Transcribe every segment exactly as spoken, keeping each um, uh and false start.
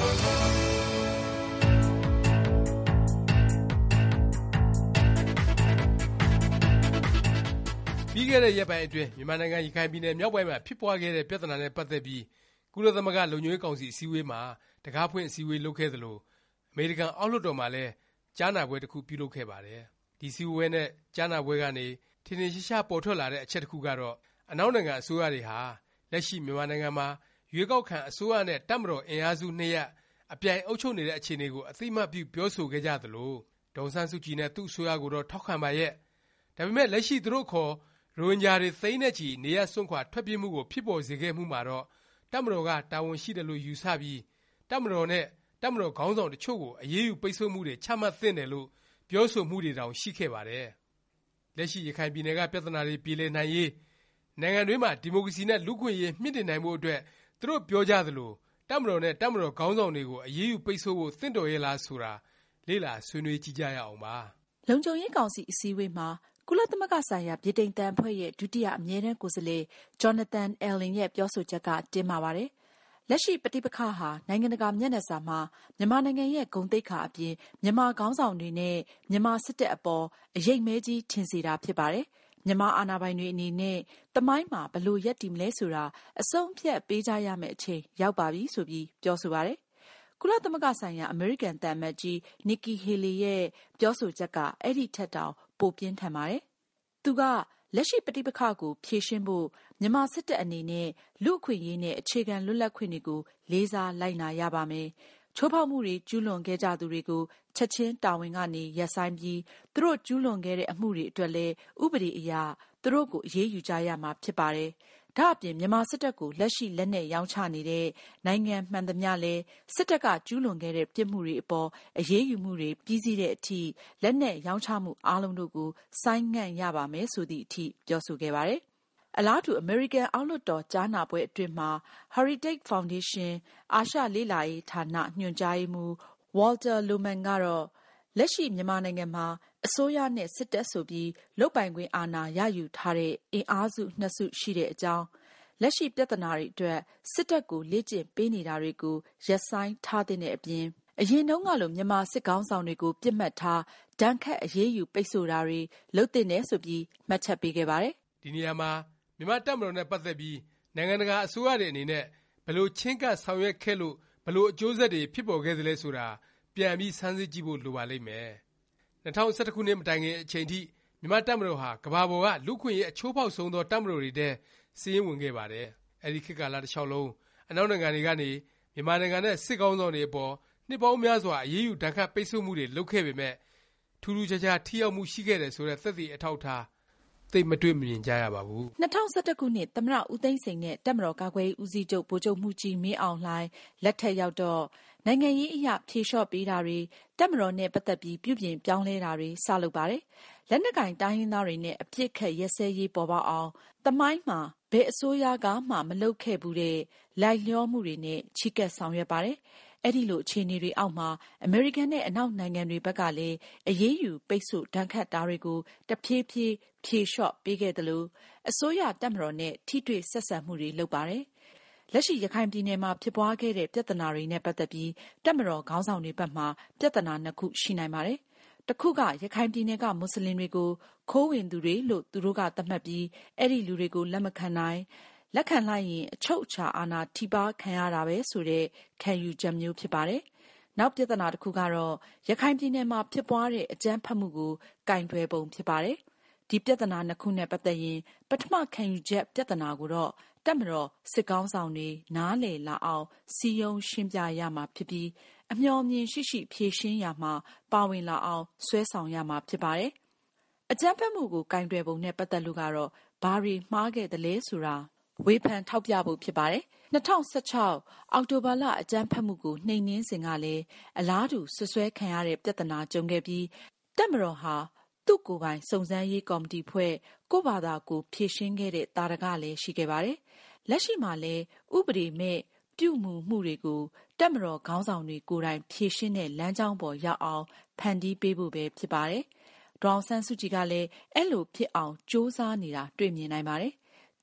ပြီးခဲ့တဲ့ရက်ပိုင်းအတွင်းမြန်မာနိုင်ငံရခိုင်ပြည်နယ်မြောက်ပိုင်းမှာဖြစ်ပွားခဲ့တဲ့ပြဿနာနဲ့ပတ်သက်ပြီးကုလသမဂ္ဂလုံခြုံရေးကောင်စီအစည်းအဝေးမှာတကားဖွင့်အစည်းအဝေးလုပ်ခဲ့သလိုအမေရိကန်အောက်လွှတ်တော်မှာလည်းကြားနာပွဲတစ်ခုပြုလုပ်ခဲ့ပါတယ်။ဒီအစည်းအဝေးနဲ့ကြားနာပွဲကနေထင်ထင်ရှားရှားပေါ်ထွက်လာတဲ့အချက်တစ်ခုကတော့အနောက်နိုင်ငံအစိုးရတွေဟာလက်ရှိမြန်မာနိုင်ငံမှာရွေးကောက်ခံအစိုးရနဲ့တပ်မတော်အင်အားစုနှစ်ရပ်အပြိုင်အုပ်ချုပ်နေတဲ့အခြေအနေကိုအသိအမှတ်ပြုပြောဆိုခဲ့ကြသလိုဒေါ်အောင်ဆန်းစုကြည်နဲ့သူ့အစိုးရကိုတော့ထောက်ခံပါရဲ့။ဒါပေမဲ့လက်ရှိသူတို့ခေါ်ရိုဟင်ဂျာတွေသိန်းနဲ့ချီနေရပ်စွန့်ခွာထွက်ပြေးမှုကိုဖြစ်ပေါ်စေခဲ့မှုမှာတော့တပ်မတော်ကတာဝန်ရှိတယ်လို့ယူဆပြီးတပ်မတော်နဲ့တပ်မတော်ခေါင်းဆောင်တချို့ကိုအရေးယူပိတ်ဆို့မှုတွေချမှတ်သင့်တယ်လို့ပြောဆိုမှုတွေတောင်ရှိခဲ့ပါတယ်။လက်ရှိရခိုင်ပြည်နယ်ကပြဿနာတွေပြေလည်နိုင်ရေးနိုင်ငံတွင်းမှာဒီမိုကရေစီနဲ့လူ့အခွင့်အရေးမြင့်တင်နိုင်ဖို့အတွက်သူတို့ပြောကြသလိုတပ်မတော်နဲ့တပ်မတော်ခေါင်းဆောင်တွေကိုအရေးယူပိတ်ဆို့ဖို့သင့်တော်ရဲ့လားဆိုတာလေ့လာဆွေးနွေးကြည့်ကြရအောင်ပါ။လုံခြုံရေးကောင်စီအစည်းအဝေးမှာကုလသမဂ္ဂဆိုင်ရာဗြိတိန်သံအဖွဲ့ရဲ့ဒုတိယအမြဲတမ်းကိုယ်စားလှယ် Jonathan Allen ရဲ့ပြောဆိုချက်ကတင်းမာပါတယ်။လက်ရှိပဋိပက္ခဟာနိုင်ငံတကာမျက်နှာစာမှာမြန်မာနိုင်ငံရဲ့ဂုဏ်သိက္ခာအပြင်မြန်မာခေါင်းဆောင်တွေနဲ့မြန်မာစစ်တပ်အပေါ်အရိပ်မဲကြီးထင်စေတာဖြစ်ပါတယ်။မြန်မာအာဏာပိုင်တွေအနေနဲ့သမိုင်းမှာဘယ်လိုရပ်တည်မလဲဆိုတာအဆုံးအဖြတ်ပေးကြရမယ့်အချိန်ရောက်ပါပြီဆိုပြီးပြောဆိုပါတယ်။ကုလသမဂ္ဂဆိုင်ရာအမေရိကန်သံအမတ်ကြီး Nikki Haley ရဲ့ပြောဆိုချက်ကအဲ့ဒီထက်တောင်ပိုပြင်းထန်ပါတယ်။သူကလက်ရှိပဋိပက္ခကိုဖြေရှင်းဖို့မြန်မာစစ်တပ်အနေနဲ့လူ့အခွင့်အရေးနဲ့အခြေခံလွတ်လပ်ခွင့်တွေကိုလေးစားလိုက်နာရပါမယ်။ချိုးဖောက်မှုတွေကျူးလွန်ခဲ့ကြသူတွေကိုချက်ချင်းတာဝန်ကနေရပ်ဆိုင်းပြီးသူတို့ကျူးလွန်ခဲ့တဲ့အမှုတွေအတွက်လည်းဥပဒေအရသူတို့ကိုအရေးယူကြရမှာဖြစ်ပါတယ်။ဒါအပြင်မြန်မာစစ်တပ်ကိုလက်ရှိလက်နက်ရောင်းချနေတဲ့နိုင်ငံမှန်သမျှလည်းစစ်တပ်ကကျူးလွန်ခဲ့တဲ့ပြစ်မှုတွေအပေါ်အရေးယူမှုတွေပြီးစီးတဲ့အထိလက်နက်ရောင်းချမှုအားလုံးတို့ကိုဆိုင်းငံ့ရပါမယ်ဆိုသည့်အထိပြောဆိုခဲ့ပါတယ်။အလားတူအမေရိကန်အောက်လွှတ်တော်ကြားနာပွဲအတွင်းမှာ Heritage Foundation အာရှလေ့လာရေးဌာနညွှန်ကြားရေးမှူး Walter Lohman ကတော့လက်ရှိမြန်မာနိုင်ငံမှာအစိုးရနဲ့စစ်တပ်ဆိုပြီးလုပ်ပိုင်ခွင့်အာဏာရယူထားတဲ့အင်အားစုနှစ်စုရှိတဲ့အကြောင်းလက်ရှိပြဿနာတွေအတွက်စစ်တပ်ကိုလေ့ကျင့်ပေးနေတာတွေကိုရပ်ဆိုင်းထားတဲ့အပြင်အရင်တုန်းကလိုမြန်မာစစ်ကောင်းဆောင်တွေကိုပြစ်မှတ်ထားဒဏ်ခတ်အရေးယူပိတ်ဆို့တာတွေလုပ်သင့်တယ်ဆိုပြီးမှတ်ချက်ပေးခဲ့ပါတယ်။ဒီနေရာမှာမြန်မာတပ်မတော်နဲ့ပတ်သက်ပြီးနိုင်ငံတကာအစိုးရတွေအနေနဲ့ဘယ်လိုချင်းကပ်ဆောင်ရွက်ခဲ့လို့ဘယ်လိုအကျိုးဆက်တွေဖြစ်ပေါ်ခဲ့သလဲဆိုတာပြန်ပြီးစမ်းစစ်ကြည့်ဖို့လိုပါလိမ့်မယ်။၂၀၁၁ခုနှစ်မတိုင်ခင်အချိန်ထိမြန်မာတပ်မတော်ဟာကမ္ဘာပေါ်ကလူ့ခွင့်ရေးအချိုးဖောက်ဆုံးသောတပ်မတော်တွေထဲစာရင်းဝင်ခဲ့ပါတယ်။အဲဒီခေတ်ကာလတစ်လျှောက်လုံးအနောက်နိုင်ငံတွေကနေမြန်မာနိုင်ငံနဲ့စစ်ကောင်းဆောင်တွေအပေါ်နှစ်ပေါင်းများစွာအရေးယူဒဏ်ခတ်ပိတ်ဆို့မှုတွေလုပ်ခဲ့ပေမဲ့ထူးထူးခြားခြားထိရောက်မှုရှိခဲ့တယ်ဆိုတဲ့သက်သေအထောက်အထားသိမတွေ့မမြင်ကြရပါဘူး။၂၀၁၁ခုနှစ်သမ္မတဦးသိန်းစိန်နဲ့တပ်မတော်ကာကွယ်ရေးဦးစီးချုပ်ဗိုလ်ချုပ်မှူးကြီးမင်းအောင်လှိုင်လက်ထက်ရောက်တော့နိုင်ငံရေးအရာဖြေလျှော့ပေးတာတွေတပ်မတော်နဲ့ပတ်သက်ပြီးပြုပြင်ပြောင်းလဲတာတွေစလုပ်ပါတယ်။လက်နက်ကင်တိုင်းရင်းသားတွေနဲ့အပြစ်ခတ်ရက်စဲရေးပေါ်ပေါက်အောင်သမိုင်းမှာဘယ်အစိုးရကမှမလုပ်ခဲ့ဘူးတဲ့လိုက်လျောမှုတွေနဲ့ချီးကပ်ဆောင်ရွက်ပါတယ်။အဲ့ဒီလိုအခြေအနေတွေအောက်မှာအမေရိကန်နဲ့အနောက်နိုင်ငံတွေဘက်ကလည်းအရေးယူပိတ်ဆို့ဒဏ်ခတ်တာတွေကိုတဖြည်းဖြည်းဖြေလျှော့ပေးခဲ့သလိုအစိုးရတပ်မတော်နဲ့ထိတွေ့ဆက်ဆံမှုတွေလုပ်ပါတယ်။လက်ရှိရခိုင်ပြည်နယ်မှာဖြစ်ပွားခဲ့တဲ့ပြဿနာတွေနဲ့ပတ်သက်ပြီးတပ်မတော်ခေါင်းဆောင်တွေဘက်မှပြဿနာနှစ်ခုရှိနိုင်ပါတယ်။တစ်ခုကရခိုင်ပြည်နယ်ကမွတ်စလင်တွေကိုခိုးဝင်သူတွေလို့သူတို့ကသတ်မှတ်ပြီးအဲ့ဒီလူတွေကိုလက်မခံနိုင်လက်ခံလိုက်ရင်အချုပ်အခြာအာဏာထိပါခံရတာပဲဆိုတဲ့ခံယူချက်မျိုးဖြစ်ပါတယ်။နောက်ပြဿနာတစ်ခုကတော့ရခိုင်ပြည်နယ်မှာဖြစ်ပွားတဲ့အကြမ်းဖက်မှုကိုကင်တွယ်ပုံဖြစ်ပါတယ်။ဒီပြဿနာနှစ်ခုနဲ့ပတ်သက်ရင်ပထမခံယူချက်ပြဿနာကိုတော့တပ်မတော်စစ်ကောင်းဆောင်တွေနားလည်လာအောင်စီယုံရှင်းပြရမှာဖြစ်ပြီးအမျှော်မြင်ရှိရှိဖြေရှင်းရမှာပါဝင်လာအောင်ဆွဲဆောင်ရမှာဖြစ်ပါတယ်။အကြမ်းဖက်မှုကိုကင်တွယ်ပုံနဲ့ပတ်သက်လို့ကတော့ဘာတွေမှားခဲ့သလဲဆိုတာဝေဖန်ထောက်ပြဖို့ဖြစ်ပါတယ်။၂၀၁၆အောက်တိုဘာလအကြမ်းဖက်မှုကိုနှိမ်နင်းစဉ်ကလည်းအလားတူဆွဆွဲခံရတဲ့ပြဿနာကြုံခဲ့ပြီးတပ်မတော်ဟာသူ့ကိုယ်ပိုင်စုံစမ်းရေးကော်မတီဖွဲ့ကိုယ့်ဘာသာကိုဖြေရှင်းခဲ့တဲ့တာရကလည်းရှိခဲ့ပါတယ်။လက်ရှိမှာလည်းဥပဒေမဲ့ပြုမှုမှုတွေကိုတပ်မတော်ခေါင်းဆောင်တွေကိုယ်တိုင်ဖြေရှင်းတဲ့လမ်းကြောင်းပေါ်ရောက်အောင်ဖန်တီးပေးဖို့ပဲဖြစ်ပါတယ်။ဒေါ်အောင်ဆန်းစုကြည်ကလည်းအဲ့လိုဖြစ်အောင်ကြိုးစားနေတာတွေ့မြင်နိုင်ပါတယ်။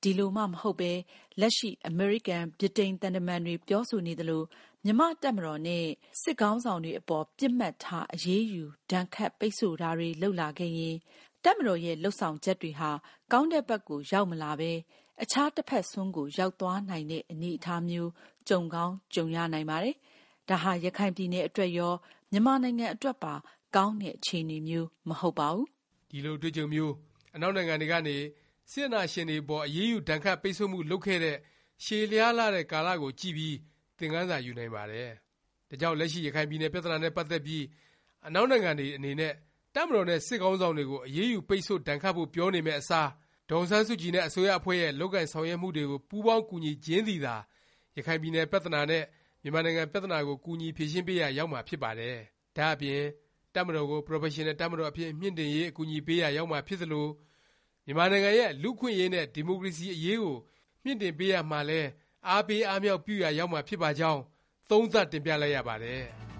ဒီလိုမှမဟုတ်ပဲလက်ရှိအမေရိကန်ဗြိတိန်သံတမန်တွေပြောဆိုနေသလိုမြန်မာ့တပ်မတော်နဲ့စစ်ကောင်းဆောင်တွေအပေါ်ပြစ်မှတ်ထားအရေးယူဒဏ်ခတ်ပိတ်ဆို့တာတွေလုပ်လာခဲ့ရင်တပ်မတော်ရဲ့လှုပ်ဆောင်ချက်တွေဟာကောင်းတဲ့ဘက်ကိုရောက်မလာပဲအခြားတစ်ဖက်ဆွန်းကိုရောက်သွားနိုင်တဲ့အနေအထားမျိုးကြုံကောင်းကြုံရနိုင်ပါတယ်။ဒါဟာရခိုင်ပြည်နယ်အတွက်ရောမြန်မာနိုင်ငံအတွက်ပါကောင်းတဲ့အခြေအနေမျိုးမဟုတ်ပါဘူး။ဒီလိုတွေ့ကြုံမျိုးအနောက်နိုင်ငံတွေကနေစစ်အာဏာရှင်တွေပေါ်အရေးယူဒဏ်ခတ်ပိတ်ဆို့မှုလုပ်ခဲ့တဲ့ရှည်လျားလာတဲ့ကာလကိုကြည့်ပြီးသင်ခန်းစာယူနိုင်ပါတယ်။ဒါကြောင့်လက်ရှိရခိုင်ပြည်နယ်ပြဿနာနဲ့ပတ်သက်ပြီးအနောက်နိုင်ငံတွေအနေနဲ့တပ်မတော်နဲ့စစ်ကောင်းဆောင်တွေကိုအရေးယူပိတ်ဆို့ဒဏ်ခတ်ဖို့ပြောနေမဲ့အစားဒေါ်အောင်ဆန်းစုကြည်နဲ့အစိုးရအဖွဲ့ရဲ့လုပ်ကိုင်ဆောင်ရွက်မှုတွေကိုပူးပေါင်းကူညီခြင်းသည်သာရခိုင်ပြည်နယ်ပြဿနာနဲ့မြန်မာနိုင်ငံပြဿနာကိုကူညီဖြေရှင်းပေးရရောက်မှာဖြစ်ပါတယ်။ဒါအပြင်တပ်မတော်ကို Professional တပ်မတော်အဖြစ်မြင့်တင်ရေးအကူအညီပေးရရောက်မှာဖြစ်သလိုမြန်မာနိုင်ငံရဲ့လူ့ခွင့်ရေးနဲ့ဒီမိုကရေစီအရေးကိုမြင့်တင်ပေးရမှာလဲအားပေးအားမြောက်ပြုရရောက်မှာဖြစ်ပါကြောင်းသုံးသပ်တင်ပြလိုက်ရပါတယ်။